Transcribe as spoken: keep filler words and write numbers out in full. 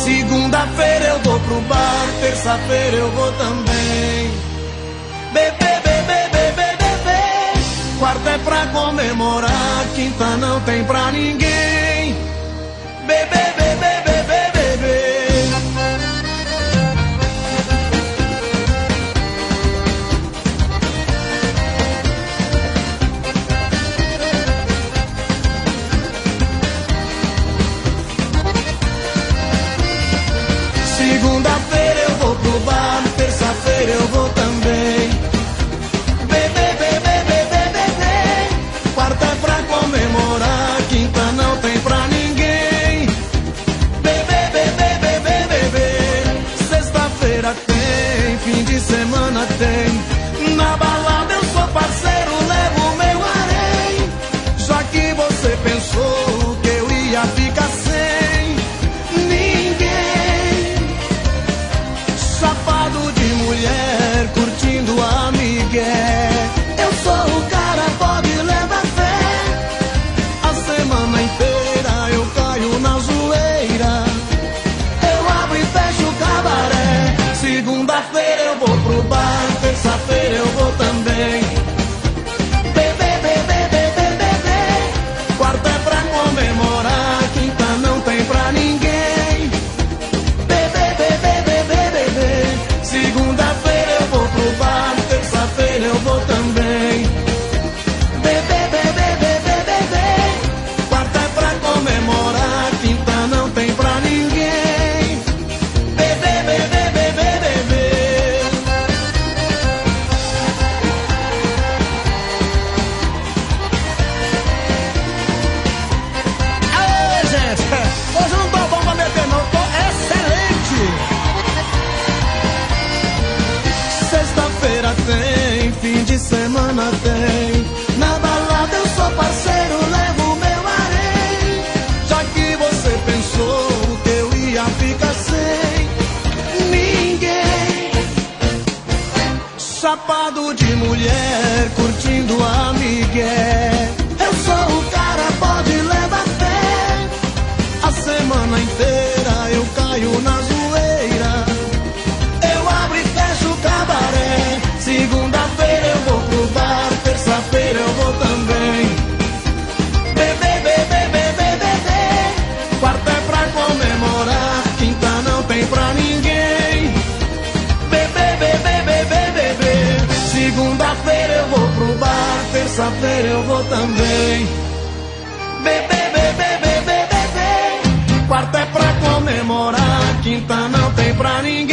Segunda-feira eu vou pro bar, terça-feira eu vou também. Beber, beber, beber, beber. Quarta é pra comemorar, quinta não tem pra ninguém. Beber, beber, beber, beber. Segunda-feira eu vou pro bar, terça-feira eu vou também. Beber, beber, beber, beber. Quarta é pra comemorar, quinta não tem pra ninguém. Beber, beber, beber, beber. Sexta-feira tem, fim de semana tem. Na balada eu sou parceiro, levo meu harém. Já que você pensou que eu ia ficar sem ninguém. Chapado de mulher, curtindo a migué. Eu sou o cara, pode levar fé. A semana inteira eu caio na zoeira. Eu abro e fecho o cabaré. Segunda-feira eu vou pro bar, terça-feira eu vou também. Beber, beber, beber, beber. Quarta é pra comemorar, quinta não tem pra ninguém. Beber, beber, beber, beber. Segunda-feira eu vou pro bar, terça-feira eu vou também. Beber, beber, beber, beber. Quarta é pra comemorar, quinta não tem pra ninguém. Beber, beber, beber, beber. Aê, gente, hoje não tô bom pra meter não, tô excelente. Sexta-feira tem, fim de semana tem. Na balada eu sou parceiro, levo meu harém. Já que você pensou que eu ia ficar sem ninguém. Chapado de mulher, curtindo a migué. Eu sou o cara, pode levar fé. A semana inteira eu caio na zoeira. Eu abro e fecho o cabaré. Segunda-feira eu vou pro bar, terça-feira eu vou também. Beber, beber, beber, beber. Quarta é pra comemorar, quinta não tem pra ninguém. Beber, beber, beber, beber. Segunda-feira eu vou pro bar, terça-feira eu vou também. Beber, beber, beber, beber. Quarta é pra comemorar, quinta não tem pra ninguém.